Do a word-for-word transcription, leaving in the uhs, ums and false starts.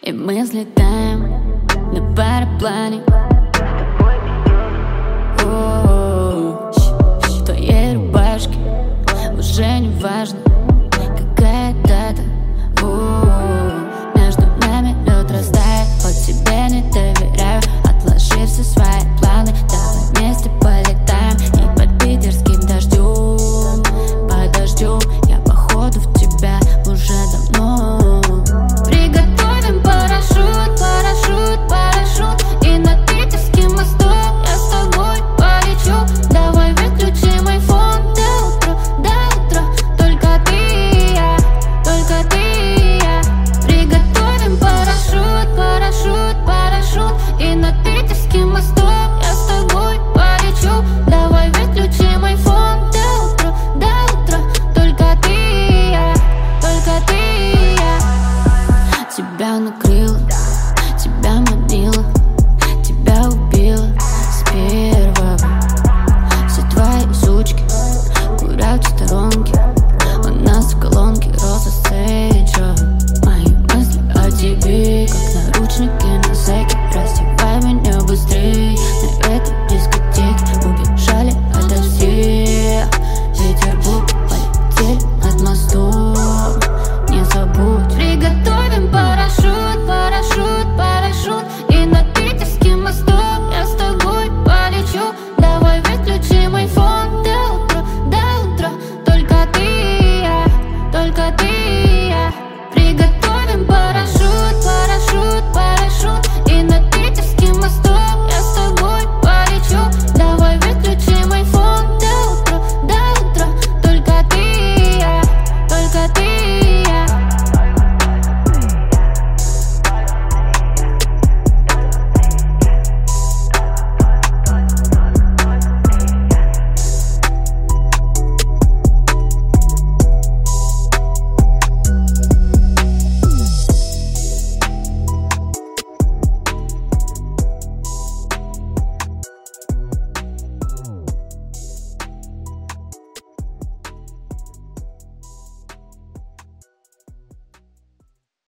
И мы взлетаем на параплане. О, в твоей рубашке уже не важно, какая дата. О, между нами лед растает, хоть тебе не доверяю. Отложи все свои планы, давай вместе полетаем. И под питерским дождем, под дождем я походу в тебя уже давно. Приготовим парашют, парашют, парашют. И над питерским мостом я с тобой полечу. Давай выключим айфон до утра, до утра. Только ты и я, только ты и я. Приготовим парашют, парашют, парашют. И над питерским мостом